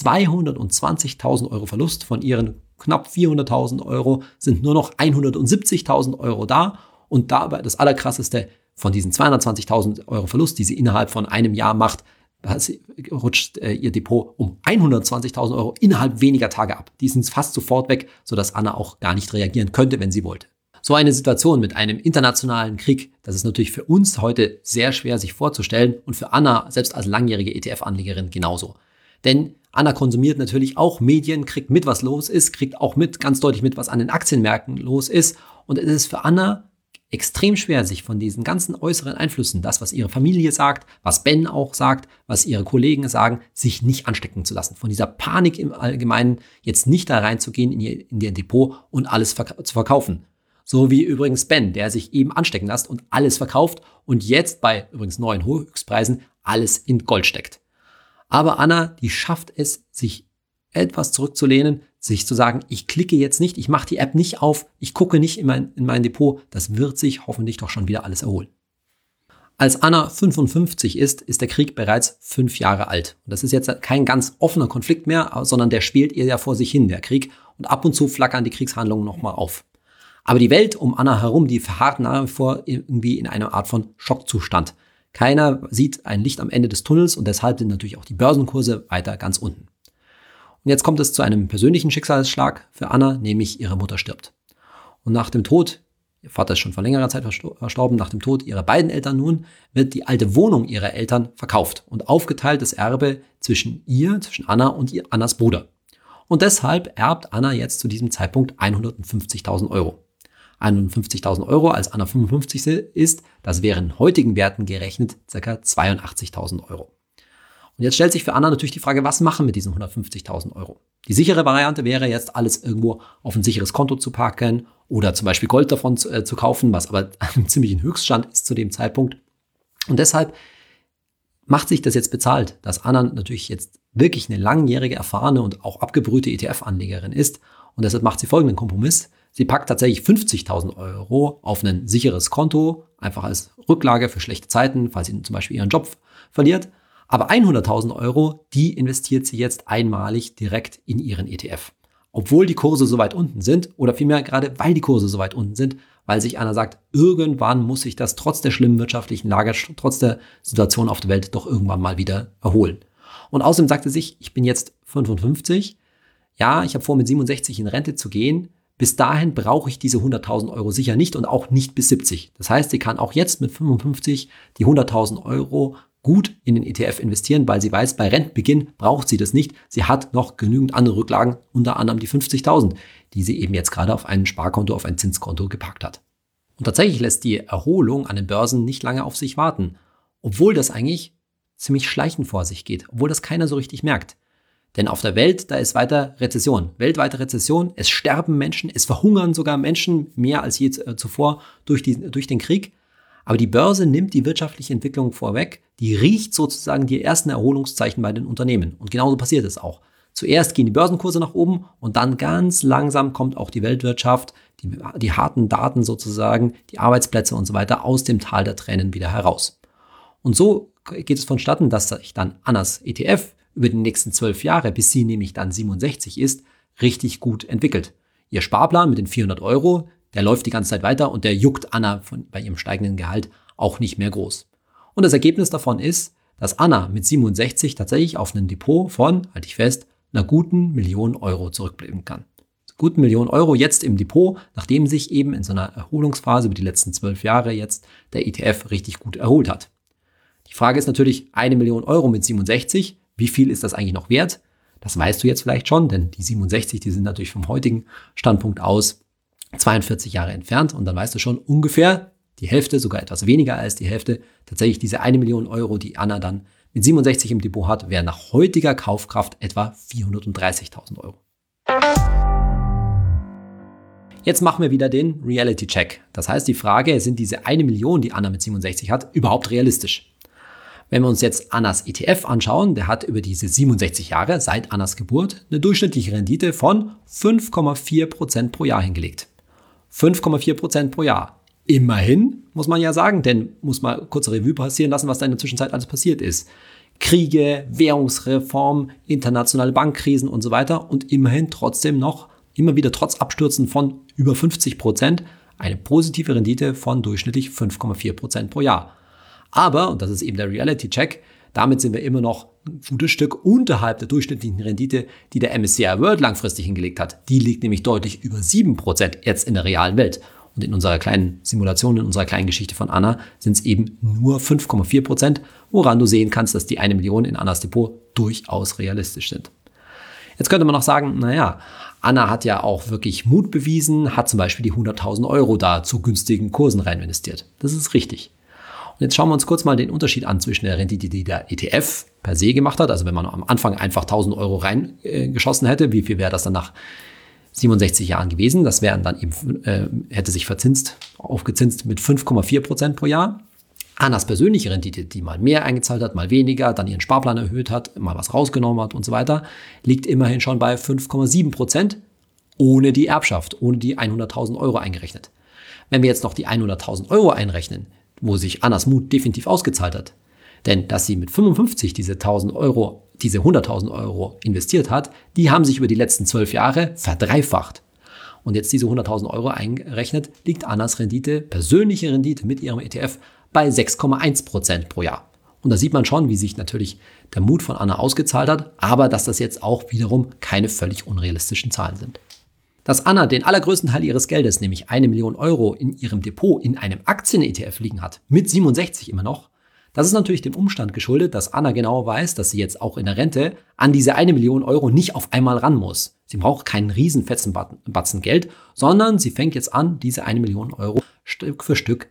220.000 Euro Verlust. Von ihren knapp 400.000 Euro sind nur noch 170.000 Euro da. Und dabei das Allerkrasseste, von diesen 220.000 Euro Verlust, die sie innerhalb von einem Jahr macht, rutscht ihr Depot um 120.000 Euro innerhalb weniger Tage ab. Die sind fast sofort weg, sodass Anna auch gar nicht reagieren könnte, wenn sie wollte. So eine Situation mit einem internationalen Krieg, das ist natürlich für uns heute sehr schwer sich vorzustellen und für Anna, selbst als langjährige ETF-Anlegerin, genauso. Denn Anna konsumiert natürlich auch Medien, kriegt mit, was los ist, kriegt auch ganz deutlich mit, was an den Aktienmärkten los ist. Und es ist für Anna extrem schwer, sich von diesen ganzen äußeren Einflüssen, das, was ihre Familie sagt, was Ben auch sagt, was ihre Kollegen sagen, sich nicht anstecken zu lassen. Von dieser Panik im Allgemeinen, jetzt nicht da reinzugehen in ihr Depot und alles zu verkaufen. So wie übrigens Ben, der sich eben anstecken lässt und alles verkauft und jetzt bei übrigens neuen Höchstpreisen alles in Gold steckt. Aber Anna, die schafft es, sich etwas zurückzulehnen, sich zu sagen, ich klicke jetzt nicht, ich mache die App nicht auf, ich gucke nicht in mein Depot, das wird sich hoffentlich doch schon wieder alles erholen. Als Anna 55 ist der Krieg bereits 5 Jahre alt. Und das ist jetzt kein ganz offener Konflikt mehr, sondern der spielt ihr ja vor sich hin, der Krieg. Und ab und zu flackern die Kriegshandlungen nochmal auf. Aber die Welt um Anna herum, die verharrt nach wie vor irgendwie in einer Art von Schockzustand. Keiner sieht ein Licht am Ende des Tunnels und deshalb sind natürlich auch die Börsenkurse weiter ganz unten. Und jetzt kommt es zu einem persönlichen Schicksalsschlag für Anna, nämlich ihre Mutter stirbt. Und nach dem Tod, ihr Vater ist schon vor längerer Zeit verstorben, nach dem Tod ihrer beiden Eltern nun, wird die alte Wohnung ihrer Eltern verkauft und aufgeteilt das Erbe zwischen Anna und Annas Bruder. Und deshalb erbt Anna jetzt zu diesem Zeitpunkt 150.000 Euro. 150.000 Euro, als Anna 55 ist, das wären heutigen Werten gerechnet ca. 82.000 Euro. Und jetzt stellt sich für Anna natürlich die Frage, was machen mit diesen 150.000 Euro? Die sichere Variante wäre jetzt, alles irgendwo auf ein sicheres Konto zu packen oder zum Beispiel Gold davon zu kaufen, was aber einem ziemlichen Höchststand ist zu dem Zeitpunkt. Und deshalb macht sich das jetzt bezahlt, dass Anna natürlich jetzt wirklich eine langjährige, erfahrene und auch abgebrühte ETF-Anlegerin ist. Und deshalb macht sie folgenden Kompromiss. Sie packt tatsächlich 50.000 Euro auf ein sicheres Konto, einfach als Rücklage für schlechte Zeiten, falls sie zum Beispiel ihren Job verliert. Aber 100.000 Euro, die investiert sie jetzt einmalig direkt in ihren ETF. Obwohl die Kurse so weit unten sind, oder vielmehr gerade weil die Kurse so weit unten sind, weil sich Anna sagt, irgendwann muss sich das trotz der schlimmen wirtschaftlichen Lage, trotz der Situation auf der Welt doch irgendwann mal wieder erholen. Und außerdem sagte sie sich, ich bin jetzt 55, ja, ich habe vor, mit 67 in Rente zu gehen. Bis dahin brauche ich diese 100.000 Euro sicher nicht und auch nicht bis 70. Das heißt, sie kann auch jetzt mit 55 die 100.000 Euro gut in den ETF investieren, weil sie weiß, bei Rentenbeginn braucht sie das nicht. Sie hat noch genügend andere Rücklagen, unter anderem die 50.000, die sie eben jetzt gerade auf ein Sparkonto, auf ein Zinskonto gepackt hat. Und tatsächlich lässt die Erholung an den Börsen nicht lange auf sich warten, obwohl das eigentlich ziemlich schleichend vor sich geht, obwohl das keiner so richtig merkt. Denn auf der Welt, da ist weiter Rezession, weltweite Rezession, es sterben Menschen, es verhungern sogar Menschen mehr als je zuvor durch den Krieg. Aber die Börse nimmt die wirtschaftliche Entwicklung vorweg, die riecht sozusagen die ersten Erholungszeichen bei den Unternehmen. Und genauso passiert es auch. Zuerst gehen die Börsenkurse nach oben und dann ganz langsam kommt auch die Weltwirtschaft, die harten Daten sozusagen, die Arbeitsplätze und so weiter aus dem Tal der Tränen wieder heraus. Und so geht es vonstatten, dass sich dann Annas ETF über die nächsten 12 Jahre, bis sie nämlich dann 67 ist, richtig gut entwickelt. Ihr Sparplan mit den 400 Euro, der läuft die ganze Zeit weiter und der juckt Anna bei ihrem steigenden Gehalt auch nicht mehr groß. Und das Ergebnis davon ist, dass Anna mit 67 tatsächlich auf ein Depot von, halte ich fest, einer guten Million Euro zurückblicken kann. Guten Million Euro jetzt im Depot, nachdem sich eben in so einer Erholungsphase über die letzten 12 Jahre jetzt der ETF richtig gut erholt hat. Die Frage ist natürlich, 1 Million Euro mit 67, wie viel ist das eigentlich noch wert? Das weißt du jetzt vielleicht schon, denn die 67, die sind natürlich vom heutigen Standpunkt aus 42 Jahre entfernt und dann weißt du schon ungefähr die Hälfte, sogar etwas weniger als die Hälfte, tatsächlich diese 1 Million Euro, die Anna dann mit 67 im Depot hat, wären nach heutiger Kaufkraft etwa 430.000 Euro. Jetzt machen wir wieder den Reality-Check. Das heißt, die Frage, sind diese 1 Million, die Anna mit 67 hat, überhaupt realistisch? Wenn wir uns jetzt Annas ETF anschauen, der hat über diese 67 Jahre seit Annas Geburt eine durchschnittliche Rendite von 5,4% pro Jahr hingelegt. 5,4% pro Jahr. Immerhin, muss man ja sagen, denn muss mal kurz Revue passieren lassen, was da in der Zwischenzeit alles passiert ist. Kriege, Währungsreform, internationale Bankkrisen und so weiter und immerhin trotzdem noch, immer wieder trotz Abstürzen von über 50%, eine positive Rendite von durchschnittlich 5,4% pro Jahr. Aber, und das ist eben der Reality-Check, damit sind wir immer noch ein gutes Stück unterhalb der durchschnittlichen Rendite, die der MSCI World langfristig hingelegt hat. Die liegt nämlich deutlich über 7% jetzt in der realen Welt. Und in unserer kleinen Simulation, in unserer kleinen Geschichte von Anna, sind es eben nur 5,4%, woran du sehen kannst, dass die 1 Million in Annas Depot durchaus realistisch sind. Jetzt könnte man noch sagen, naja, Anna hat ja auch wirklich Mut bewiesen, hat zum Beispiel die 100.000 Euro da zu günstigen Kursen rein investiert. Das ist richtig. Und jetzt schauen wir uns kurz mal den Unterschied an zwischen der Rendite, die der ETF per se gemacht hat. Also wenn man am Anfang einfach 1.000 Euro reingeschossen hätte, wie viel wäre das dann nach 67 Jahren gewesen? Das wären dann eben, hätte sich aufgezinst mit 5,4% pro Jahr. Annas persönliche Rendite, die mal mehr eingezahlt hat, mal weniger, dann ihren Sparplan erhöht hat, mal was rausgenommen hat und so weiter, liegt immerhin schon bei 5,7% ohne die Erbschaft, ohne die 100.000 Euro eingerechnet. Wenn wir jetzt noch die 100.000 Euro einrechnen, wo sich Annas Mut definitiv ausgezahlt hat, denn dass sie mit 55 diese 100.000 Euro investiert hat, die haben sich über die letzten 12 Jahre verdreifacht. Und jetzt diese 100.000 Euro eingerechnet, liegt Annas Rendite, persönliche Rendite mit ihrem ETF bei 6,1% pro Jahr. Und da sieht man schon, wie sich natürlich der Mut von Anna ausgezahlt hat, aber dass das jetzt auch wiederum keine völlig unrealistischen Zahlen sind. Dass Anna den allergrößten Teil ihres Geldes, nämlich 1 Million Euro in ihrem Depot in einem Aktien-ETF liegen hat, mit 67 immer noch, das ist natürlich dem Umstand geschuldet, dass Anna genau weiß, dass sie jetzt auch in der Rente an diese 1 Million Euro nicht auf einmal ran muss. Sie braucht keinen riesen fetzen Batzen Geld, sondern sie fängt jetzt an, diese 1 Million Euro Stück für Stück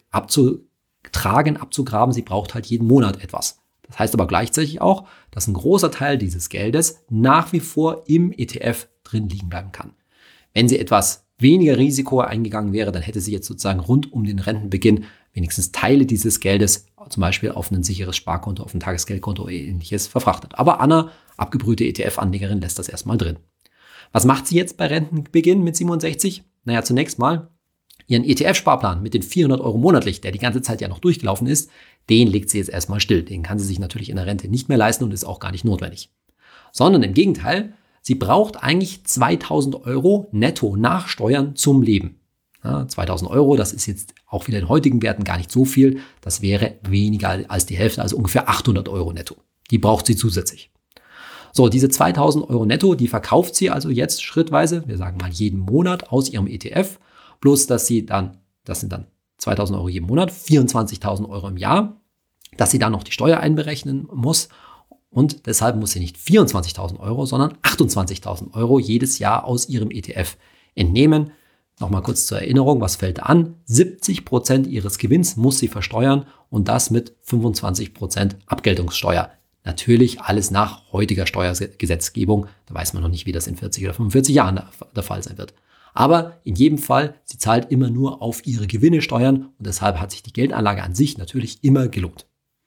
abzugraben. Sie braucht halt jeden Monat etwas. Das heißt aber gleichzeitig auch, dass ein großer Teil dieses Geldes nach wie vor im ETF drin liegen bleiben kann. Wenn sie etwas weniger Risiko eingegangen wäre, dann hätte sie jetzt sozusagen rund um den Rentenbeginn wenigstens Teile dieses Geldes, zum Beispiel auf ein sicheres Sparkonto, auf ein Tagesgeldkonto oder ähnliches verfrachtet. Aber Anna, abgebrühte ETF-Anlegerin, lässt das erstmal drin. Was macht sie jetzt bei Rentenbeginn mit 67? Naja, zunächst mal ihren ETF-Sparplan mit den 400 Euro monatlich, der die ganze Zeit ja noch durchgelaufen ist, den legt sie jetzt erstmal still. Den kann sie sich natürlich in der Rente nicht mehr leisten und ist auch gar nicht notwendig. Sondern im Gegenteil, sie braucht eigentlich 2.000 Euro netto nach Steuern zum Leben. Ja, 2.000 Euro, das ist jetzt auch wieder in heutigen Werten gar nicht so viel. Das wäre weniger als die Hälfte, also ungefähr 800 Euro netto. Die braucht sie zusätzlich. So, diese 2.000 Euro netto, die verkauft sie also jetzt schrittweise, wir sagen mal jeden Monat aus ihrem ETF, bloß dass sie dann, das sind dann 2.000 Euro jeden Monat, 24.000 Euro im Jahr, dass sie dann noch die Steuer einberechnen muss. Und deshalb muss sie nicht 24.000 Euro, sondern 28.000 Euro jedes Jahr aus ihrem ETF entnehmen. Nochmal kurz zur Erinnerung, was fällt da an? 70% ihres Gewinns muss sie versteuern und das mit 25% Abgeltungssteuer. Natürlich alles nach heutiger Steuergesetzgebung. Da weiß man noch nicht, wie das in 40 oder 45 Jahren der Fall sein wird. Aber in jedem Fall, sie zahlt immer nur auf ihre Gewinne Steuern und deshalb hat sich die Geldanlage an sich natürlich immer gelohnt.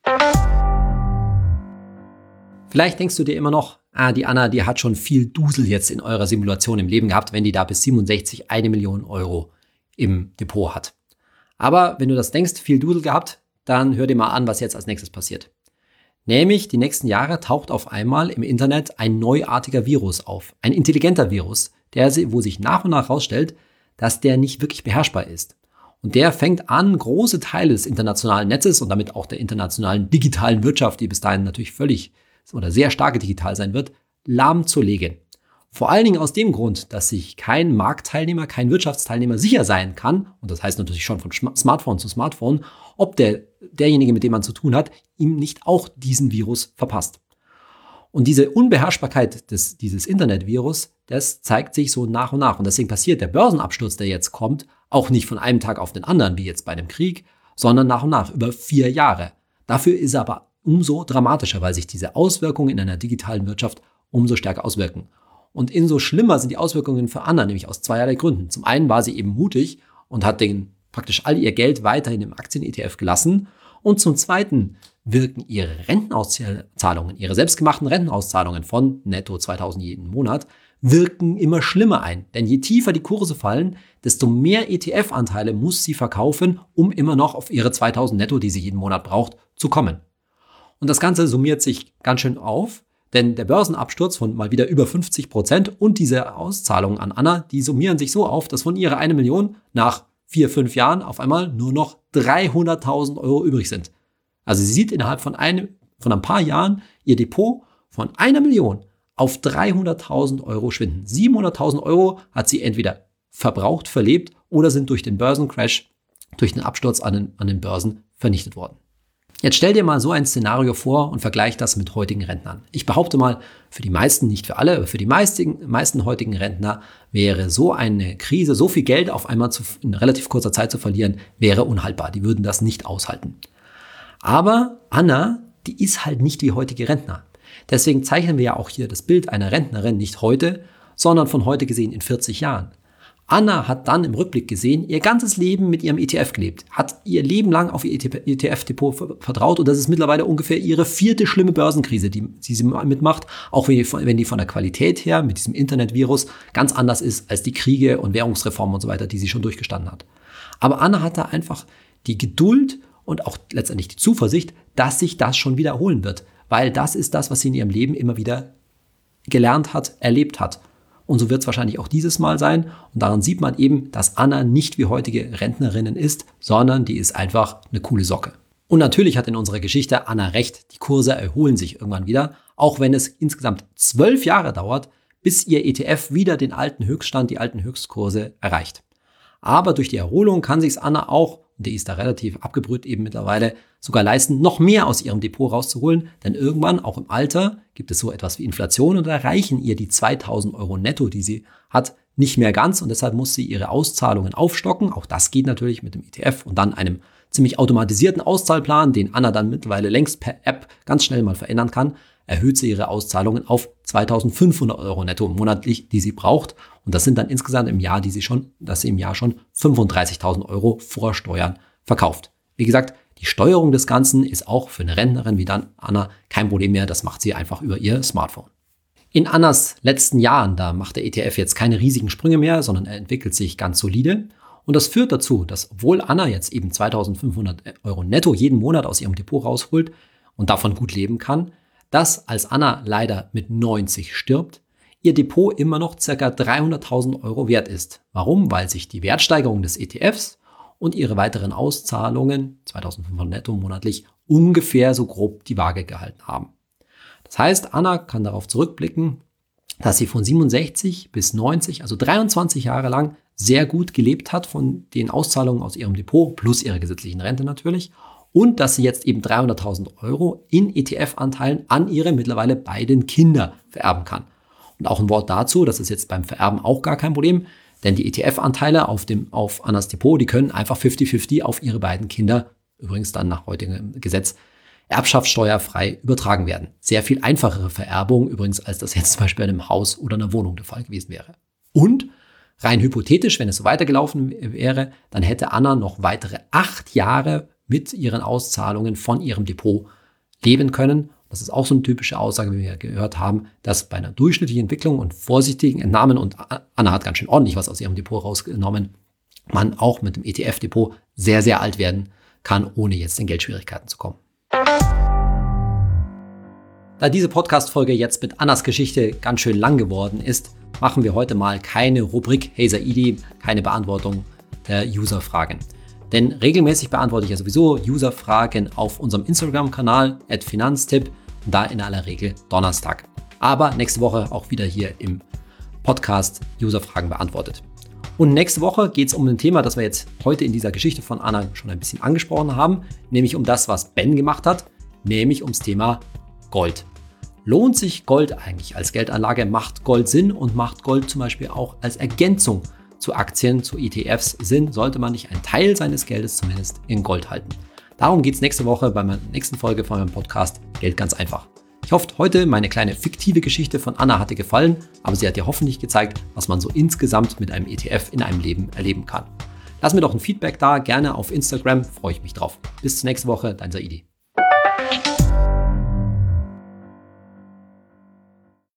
Vielleicht denkst du dir immer noch, die Anna, die hat schon viel Dusel jetzt in eurer Simulation im Leben gehabt, wenn die da bis 67 1 Million Euro im Depot hat. Aber wenn du das denkst, viel Dusel gehabt, dann hör dir mal an, was jetzt als nächstes passiert. Nämlich die nächsten Jahre taucht auf einmal im Internet ein neuartiger Virus auf, ein intelligenter Virus, wo sich nach und nach herausstellt, dass der nicht wirklich beherrschbar ist. Und der fängt an, große Teile des internationalen Netzes und damit auch der internationalen digitalen Wirtschaft, die bis dahin natürlich völlig oder sehr stark digital sein wird, lahmzulegen. Vor allen Dingen aus dem Grund, dass sich kein Marktteilnehmer, kein Wirtschaftsteilnehmer sicher sein kann, und das heißt natürlich schon von Smartphone zu Smartphone, ob derjenige, mit dem man zu tun hat, ihm nicht auch diesen Virus verpasst. Und diese Unbeherrschbarkeit dieses Internetvirus, das zeigt sich so nach und nach. Und deswegen passiert der Börsenabsturz, der jetzt kommt, auch nicht von einem Tag auf den anderen, wie jetzt bei dem Krieg, sondern nach und nach, über 4 Jahre. Dafür ist er aber umso dramatischer, weil sich diese Auswirkungen in einer digitalen Wirtschaft umso stärker auswirken. Und umso schlimmer sind die Auswirkungen für Anna, nämlich aus zweierlei Gründen. Zum einen war sie eben mutig und hat praktisch all ihr Geld weiterhin im Aktien-ETF gelassen. Und zum zweiten wirken ihre Rentenauszahlungen, ihre selbstgemachten Rentenauszahlungen von netto 2.000 jeden Monat, wirken immer schlimmer ein. Denn je tiefer die Kurse fallen, desto mehr ETF-Anteile muss sie verkaufen, um immer noch auf ihre 2.000 netto, die sie jeden Monat braucht, zu kommen. Und das Ganze summiert sich ganz schön auf, denn der Börsenabsturz von mal wieder über 50% und diese Auszahlungen an Anna, die summieren sich so auf, dass von ihrer 1 Million nach 4-5 Jahren auf einmal nur noch 300.000 Euro übrig sind. Also sie sieht innerhalb von ein paar Jahren ihr Depot von 1 Million auf 300.000 Euro schwinden. 700.000 Euro hat sie entweder verbraucht, verlebt oder sind durch den Börsencrash, durch den Absturz an den Börsen vernichtet worden. Jetzt stell dir mal so ein Szenario vor und vergleich das mit heutigen Rentnern. Ich behaupte mal, für die meisten, nicht für alle, aber für die meisten heutigen Rentner wäre so eine Krise, so viel Geld auf einmal in relativ kurzer Zeit zu verlieren, wäre unhaltbar. Die würden das nicht aushalten. Aber Anna, die ist halt nicht wie heutige Rentner. Deswegen zeichnen wir ja auch hier das Bild einer Rentnerin nicht heute, sondern von heute gesehen in 40 Jahren. Anna hat dann im Rückblick gesehen, ihr ganzes Leben mit ihrem ETF gelebt, hat ihr Leben lang auf ihr ETF-Depot vertraut und das ist mittlerweile ungefähr ihre 4. schlimme Börsenkrise, die sie mitmacht, auch wenn die von der Qualität her mit diesem Internetvirus ganz anders ist als die Kriege und Währungsreformen und so weiter, die sie schon durchgestanden hat. Aber Anna hatte einfach die Geduld und auch letztendlich die Zuversicht, dass sich das schon wiederholen wird, weil das ist das, was sie in ihrem Leben immer wieder gelernt hat, erlebt hat. Und so wird es wahrscheinlich auch dieses Mal sein. Und daran sieht man eben, dass Anna nicht wie heutige Rentnerinnen ist, sondern die ist einfach eine coole Socke. Und natürlich hat in unserer Geschichte Anna recht, die Kurse erholen sich irgendwann wieder, auch wenn es insgesamt 12 Jahre dauert, bis ihr ETF wieder den alten Höchststand, die alten Höchstkurse erreicht. Aber durch die Erholung kann sich's Anna auch, und die ist da relativ abgebrüht eben mittlerweile, sogar leisten, noch mehr aus ihrem Depot rauszuholen, denn irgendwann, auch im Alter, gibt es so etwas wie Inflation und erreichen ihr die 2.000 Euro netto, die sie hat, nicht mehr ganz und deshalb muss sie ihre Auszahlungen aufstocken. Auch das geht natürlich mit dem ETF und dann einem ziemlich automatisierten Auszahlplan, den Anna dann mittlerweile längst per App ganz schnell mal verändern kann, erhöht sie ihre Auszahlungen auf 2.500 Euro netto monatlich, die sie braucht. Und das sind dann insgesamt dass sie im Jahr schon 35.000 Euro vor Steuern verkauft. Wie gesagt, die Steuerung des Ganzen ist auch für eine Rentnerin wie dann Anna kein Problem mehr. Das macht sie einfach über ihr Smartphone. In Annas letzten Jahren, da macht der ETF jetzt keine riesigen Sprünge mehr, sondern er entwickelt sich ganz solide. Und das führt dazu, dass obwohl Anna jetzt eben 2.500 Euro netto jeden Monat aus ihrem Depot rausholt und davon gut leben kann, dass als Anna leider mit 90 stirbt, ihr Depot immer noch ca. 300.000 Euro wert ist. Warum? Weil sich die Wertsteigerung des ETFs und ihre weiteren Auszahlungen, 2.500 netto monatlich, ungefähr so grob die Waage gehalten haben. Das heißt, Anna kann darauf zurückblicken, dass sie von 67 bis 90, also 23 Jahre lang, sehr gut gelebt hat von den Auszahlungen aus ihrem Depot, plus ihrer gesetzlichen Rente natürlich, und dass sie jetzt eben 300.000 Euro in ETF-Anteilen an ihre mittlerweile beiden Kinder vererben kann. Und auch ein Wort dazu, das ist jetzt beim Vererben auch gar kein Problem, denn die ETF-Anteile auf Annas Depot, die können einfach 50-50 auf ihre beiden Kinder, übrigens dann nach heutigem Gesetz, erbschaftssteuerfrei übertragen werden. Sehr viel einfachere Vererbung übrigens, als das jetzt zum Beispiel bei einem Haus oder einer Wohnung der Fall gewesen wäre. Und rein hypothetisch, wenn es so weitergelaufen wäre, dann hätte Anna noch weitere 8 Jahre mit ihren Auszahlungen von ihrem Depot leben können. Das ist auch so eine typische Aussage, wie wir gehört haben, dass bei einer durchschnittlichen Entwicklung und vorsichtigen Entnahmen, und Anna hat ganz schön ordentlich was aus ihrem Depot rausgenommen, man auch mit dem ETF-Depot sehr, sehr alt werden kann, ohne jetzt in Geldschwierigkeiten zu kommen. Da diese Podcast-Folge jetzt mit Annas Geschichte ganz schön lang geworden ist, machen wir heute mal keine Rubrik Hey Saidi, keine Beantwortung der User-Fragen. Denn regelmäßig beantworte ich ja sowieso User-Fragen auf unserem Instagram-Kanal @finanztipp, und da in aller Regel Donnerstag. Aber nächste Woche auch wieder hier im Podcast User-Fragen beantwortet. Und nächste Woche geht es um ein Thema, das wir jetzt heute in dieser Geschichte von Anna schon ein bisschen angesprochen haben, nämlich um das, was Ben gemacht hat, nämlich ums Thema Gold. Lohnt sich Gold eigentlich als Geldanlage? Macht Gold Sinn und macht Gold zum Beispiel auch als Ergänzung zu Aktien, zu ETFs Sinn? Sollte man nicht einen Teil seines Geldes zumindest in Gold halten? Darum geht es nächste Woche bei meiner nächsten Folge von meinem Podcast Geld ganz einfach. Ich hoffe, heute meine kleine fiktive Geschichte von Anna hat dir gefallen, aber sie hat dir hoffentlich gezeigt, was man so insgesamt mit einem ETF in einem Leben erleben kann. Lass mir doch ein Feedback da, gerne auf Instagram, freue ich mich drauf. Bis zur nächsten Woche, dein Saidi.